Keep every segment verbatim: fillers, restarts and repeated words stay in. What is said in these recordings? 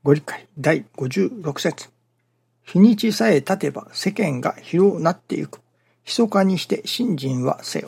ご理解だいごじゅうろく節。日にちさえ経てば世間が広なってゆく。密かにして信心はせよ。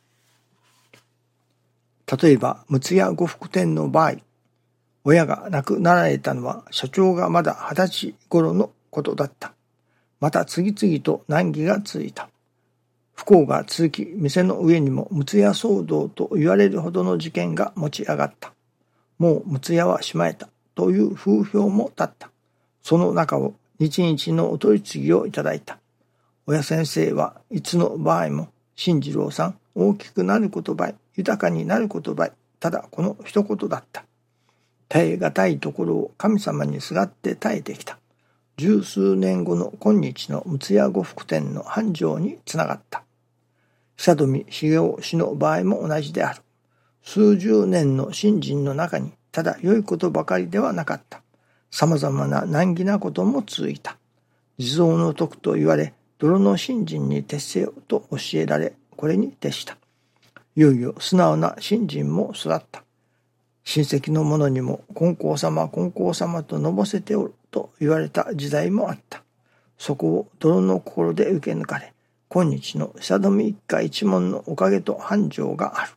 例えば、陸奥屋呉服店の場合、親が亡くなられたのは社長がまだ二十歳頃のことだった。また次々と難儀が続いた。不幸が続き、店の上にも陸奥屋騒動と言われるほどの事件が持ち上がった。もう陸奥屋はしまえたという風評も立った。その中を日々のお取り次ぎをいただいた。親先生はいつの場合も、進次郎さん、大きくなることばい、豊かになることばい、ただこの一言だった。耐え難いところを神様にすがって耐えてきた。十数年後の今日の陸奥屋呉服店の繁盛につながった。久富茂雄氏の場合も同じである。数十年の信心の中に、ただ良いことばかりではなかった。様々な難儀なことも続いた。地蔵の徳と言われ、泥の信心に徹せよと教えられ、これに徹した。いよいよ素直な信心も育った。親戚の者にも、金光様、金光様とのぼせておると言われた時代もあった。そこを泥の心で受け抜かれ、今日の久富一家一門のおかげと繁盛がある。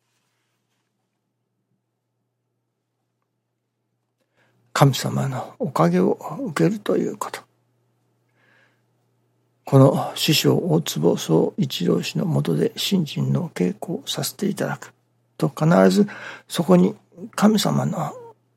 神様のおかげを受けるということ。この師匠大坪宗一郎氏の下で信心の稽古をさせていただくと、必ずそこに神様の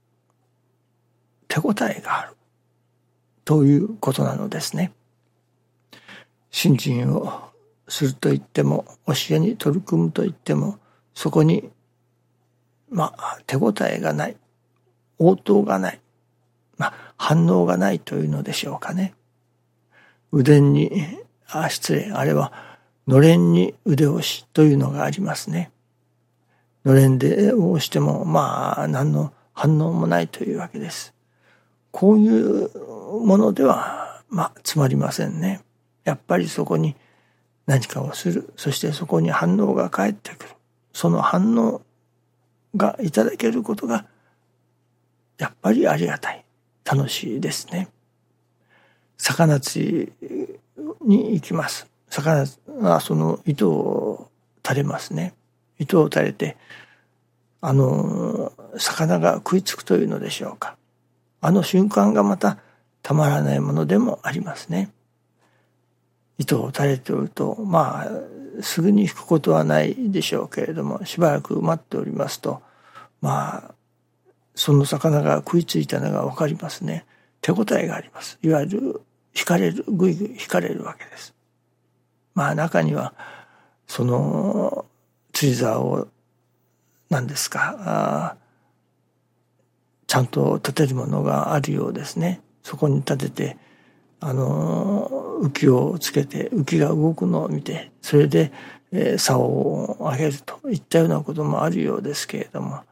手応えがあるということなのですね。信心をすると言っても、教えに取り組むと言っても、そこにまあ手応えがない、応答がない、まあ反応がないというのでしょうかね。腕に、あ、失礼、あれは、のれんに腕押しというのがありますね。のれんで押しても、まあ、何の反応もないというわけです。こういうものでは、まあ、つまりませんね。やっぱりそこに何かをする。そしてそこに反応が返ってくる。その反応がいただけることが、やっぱりありがたい。楽しいですね。魚釣りに行きます。魚はその糸を垂れますね。糸を垂れて、あの、魚が食いつくというのでしょうか。あの瞬間がまたたまらないものでもありますね。糸を垂れておると、まあ、すぐに引くことはないでしょうけれども、しばらく待っておりますと、まあ、その魚が食いついたのがわかりますね。手応えがあります。いわゆる惹かれる、ぐいぐい惹かれるわけです。まあ中にはその釣り竿を何ですか、あちゃんと立てるものがあるようですね。そこに立ててあの浮きをつけて浮きが動くのを見て、それで、えー、竿を上げるといったようなこともあるようですけれども、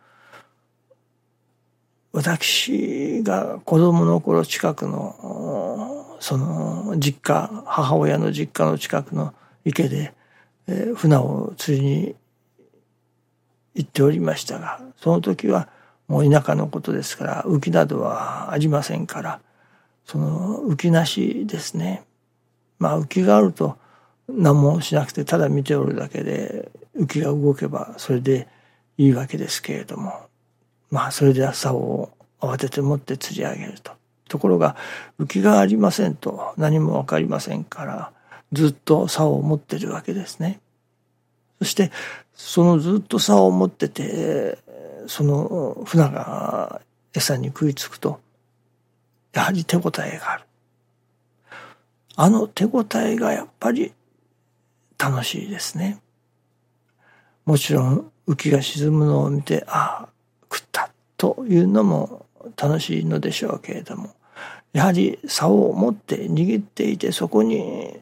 私が子供の頃近くのその実家、母親の実家の近くの池で、えー、船を釣りに行っておりましたが、その時はもう田舎のことですから浮きなどはありませんから、その浮きなしですね。まあ浮きがあると何もしなくてただ見ておるだけで浮きが動けばそれでいいわけですけれども、まあそれで竿を慌てて持って釣り上げると。ところが浮きがありませんと何もわかりませんから、ずっと竿を持ってるわけですね。そしてそのずっと竿を持ってて、その船が餌に食いつくと、やはり手応えがある。あの手応えがやっぱり楽しいですね。もちろん浮きが沈むのを見て、ああ食ったというのも楽しいのでしょうけれども、やはり竿を持って握っていて、そこに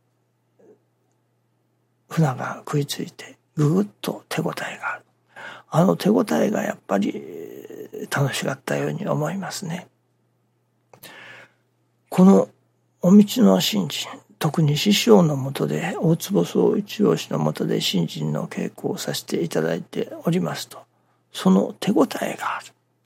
船が食いついてぐぐっと手応えがある。あの手応えがやっぱり楽しかったように思いますね。このお道の信心、特に師匠の下で、大坪宗一郎氏の下で信心の稽古をさせていただいておりますと、その手応えがある。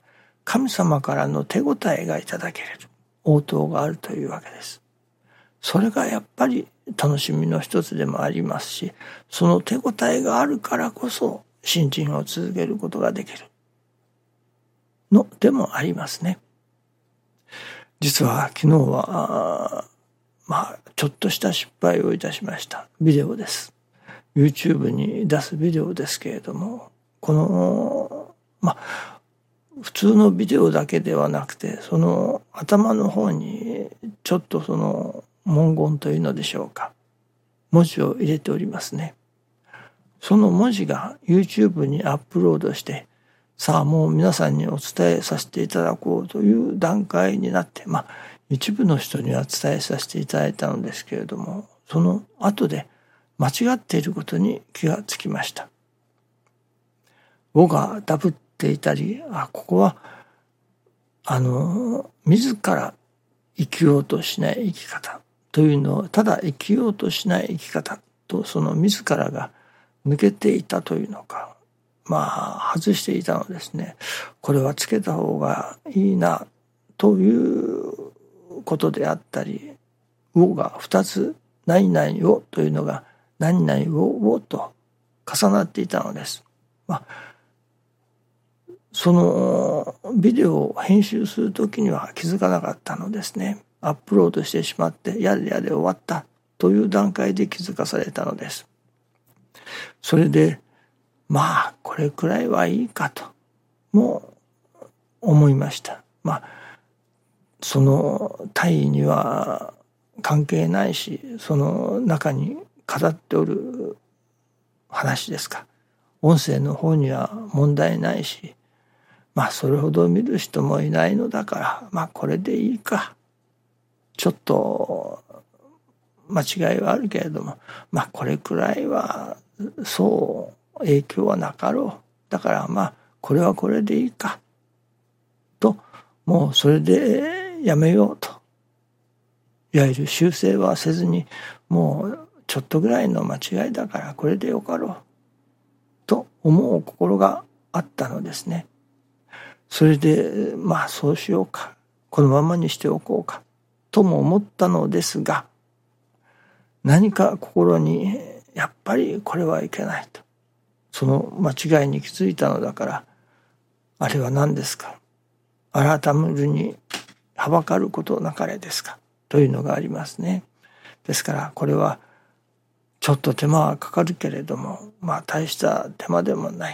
神様からの手応えがいただける応答があるというわけです。それがやっぱり楽しみの一つでもありますし、その手応えがあるからこそ信心を続けることができるのでもありますね。実は昨日はまあちょっとした失敗をいたしました。ビデオです。YouTube に出すビデオですけれども、このまあ普通のビデオだけではなくて、その頭の方にちょっとその文言というのでしょうか、文字を入れておりますね。その文字が YouTube にアップロードして、さあもう皆さんにお伝えさせていただこうという段階になって、まあ一部の人には伝えさせていただいたのですけれども、その後で間違っていることに気がつきました。語がダブっていたり、あ、ここはあの自ら生きようとしない生き方というのを、ただ生きようとしない生き方とその自らが抜けていたというのか、まあ外していたのですね。これはつけた方がいいなということであったり、語が二つ何々をというのが何々ををと重なっていたのです。まあそのビデオを編集するときには気づかなかったのですね。アップロードしてしまってやれやれ終わったという段階で気づかされたのです。それでまあこれくらいはいいかとも思いました。まあその大意には関係ないし、その中に語っておる話ですか、音声の方には問題ないし、まあそれほど見る人もいないのだから、まあこれでいいか。ちょっと間違いはあるけれども、まあこれくらいはそう影響はなかろう。だからまあこれはこれでいいか。と、もうそれでやめようと。いわゆる修正はせずに、もうちょっとぐらいの間違いだからこれでよかろう。と思う心があったのですね。それでまあそうしようか、このままにしておこうかとも思ったのですが、何か心にやっぱりこれはいけないと、その間違いに気づいたのだから、あれは何ですか、改めるにはばかることなかれですかというのがありますね。ですからこれはちょっと手間はかかるけれども、まあ大した手間でもない。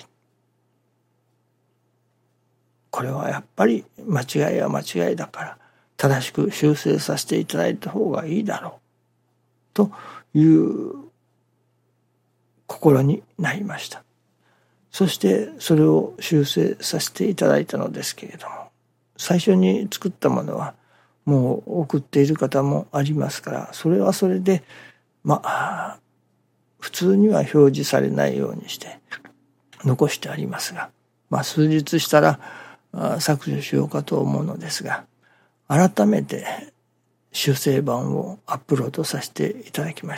これはやっぱり間違いは間違いだから正しく修正させていただいた方がいいだろうという心になりました。そしてそれを修正させていただいたのですけれども、最初に作ったものはもう送っている方もありますから、それはそれでまあ普通には表示されないようにして残してありますが、まあ数日したら削除しようかと思うのですが、改めて修正版をアップロードさせていただきました。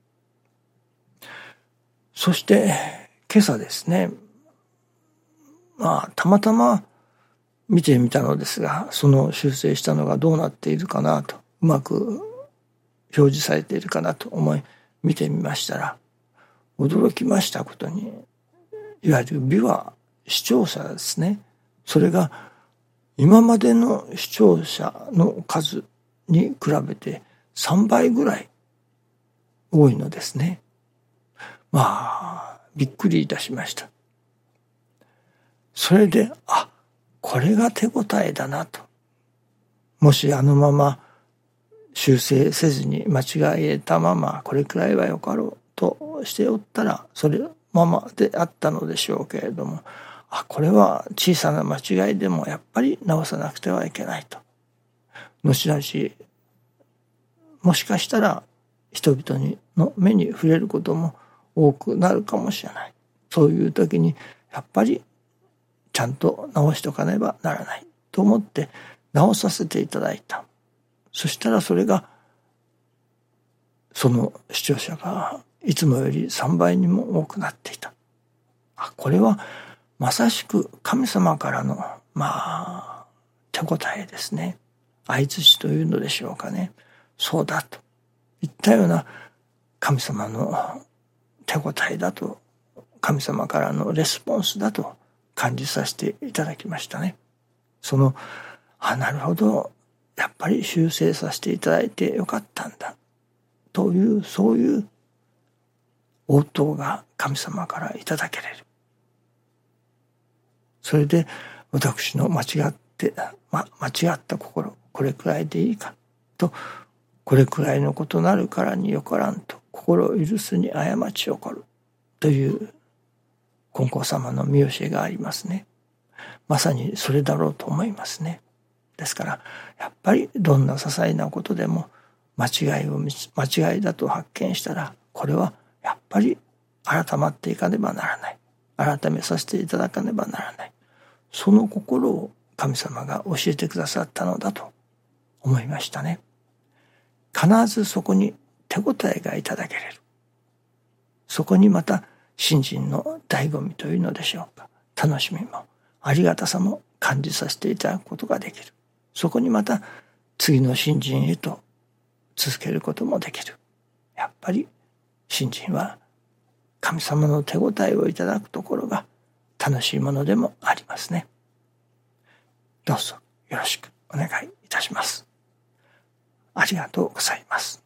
そして今朝ですね、まあたまたま見てみたのですが、その修正したのがどうなっているかなと、うまく表示されているかなと思い見てみましたら、驚きましたことに、いわゆるビュア視聴者ですね、それが今までの視聴者の数に比べてさんばいぐらい多いのですね。まあびっくりいたしました。それで、あ、これが手応えだなと。もしあのまま修正せずに間違い入れたままこれくらいはよかろうとしておったら、それままであったのでしょうけれども、あ、これは小さな間違いでもやっぱり直さなくてはいけないと。後々もしかしたら人々にの目に触れることも多くなるかもしれない。そういう時にやっぱりちゃんと直しとかねばならないと思って直させていただいた。そしたらそれがその視聴者がいつもよりさんばいにも多くなっていた。あ、これはまさしく神様からのまあ手応えですね。相づちというのでしょうかね。そうだといったような神様の手応えだと、神様からのレスポンスだと感じさせていただきましたね。その、あ、なるほど、やっぱり修正させていただいてよかったんだという、そういう応答が神様からいただけれる。それで私の間違って、ま、間違った心、これくらいでいいかと、これくらいのことなるからによからんと、心を許すに過ち起こるという金光様の見教えがありますね。まさにそれだろうと思いますね。ですからやっぱりどんな些細なことでも間違いを間違いだと発見したら、これはやっぱり改まっていかねばならない。改めさせていただかねばならない。その心を神様が教えてくださったのだと思いましたね。必ずそこに手応えがいただけれる。そこにまた信心の醍醐味というのでしょうか。楽しみもありがたさも感じさせていただくことができる。そこにまた次の信心へと続けることもできる。やっぱり信心は神様の手応えをいただくところが楽しいものでもありますね。どうぞよろしくお願いいたします。ありがとうございます。